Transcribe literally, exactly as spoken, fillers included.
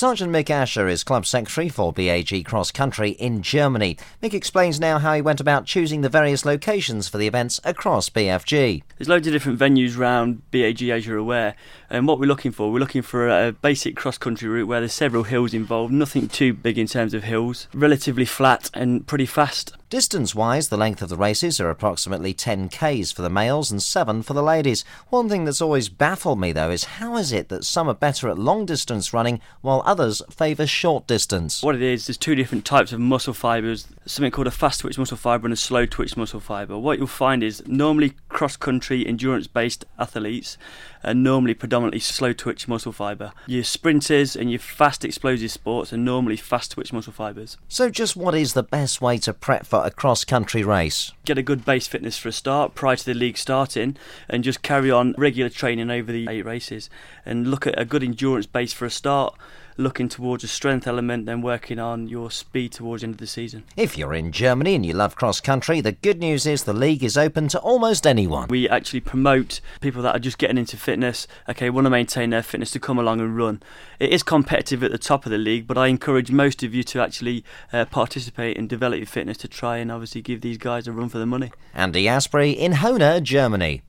Sergeant Mick Asher is club secretary for B A G Cross Country in Germany. Mick explains now how he went about choosing the various locations for the events across B F G. There's loads of different venues around B A G, as you're aware, and what we're looking for, we're looking for a basic cross-country route where there's several hills involved, nothing too big in terms of hills, relatively flat and pretty fast. Distance-wise, the length of the races are approximately ten kays for the males and seven for the ladies. One thing that's always baffled me, though, is how is it that some are better at long-distance running while others favour short distance? What it is, there's two different types of muscle fibres, something called a fast-twitch muscle fibre and a slow-twitch muscle fibre. What you'll find is normally cross-country, endurance-based athletes are normally predominantly slow-twitch muscle fibre. Your sprinters and your fast explosive sports are normally fast-twitch muscle fibres. So just what is the best way to prep for a cross-country race? Get a good base fitness for a start prior to the league starting and just carry on regular training over the eight races and look at a good endurance base for a start, looking towards a strength element, then working on your speed towards the end of the season. If you're in Germany and you love cross-country, the good news is the league is open to almost anyone. We actually promote people that are just getting into fitness, okay, want to maintain their fitness, to come along and run. It is competitive at the top of the league, but I encourage most of you to actually uh, participate and develop your fitness to try and obviously give these guys a run for the money. Andy Asprey in Hona, Germany.